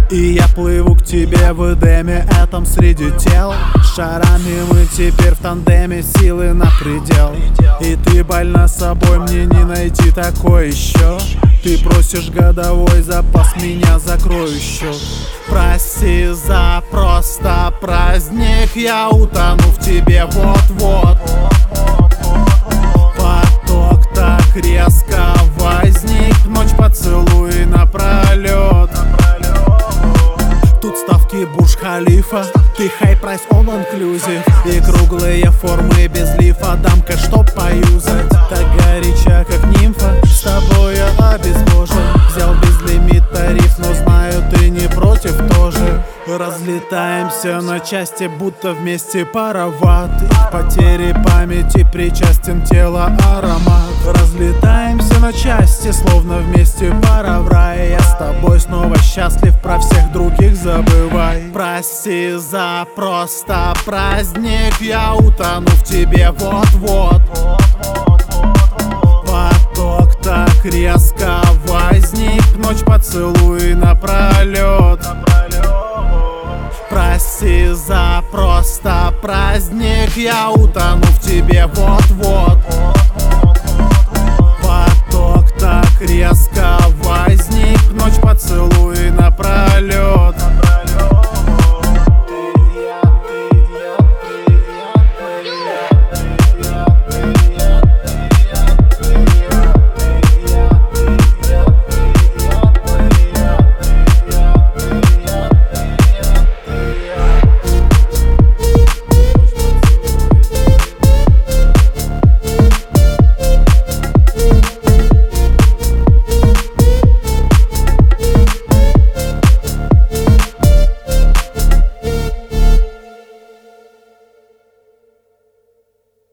И я плыву к тебе в Эдеме, этом среди тел. Шарами мы теперь в тандеме, силы на предел. И ты больна собой, мне не найти такой еще. Ты просишь годовой запас, меня закрою счет. Прости за просто праздник, я утону в тебе вот-вот. Поток так резко возник, ночь поцелуй напролет. Тут ставки Бурдж-Халифа, ты хай-прайс all-inclusive. И круглые формы без лифа, дамка, чтоб поюзать. Так горяча, как нимфа, с тобой я обезвожен. Взял безлимит тариф, но знаю, ты не против тоже. Разлетаемся на части, будто вместе пароват. И к потере памяти причастен тело аромат. Разлетаемся на части, словно вместе пара в рай. Я с тобой снова счастлив, про всех других забывай. Прости за просто праздник, я утону в тебе вот-вот. Поток так резко возник, ночь поцелуй напролет. Прости за просто праздник, я утону в тебе вот-вот. Поток так резко возник, ночь поцелуй напролет.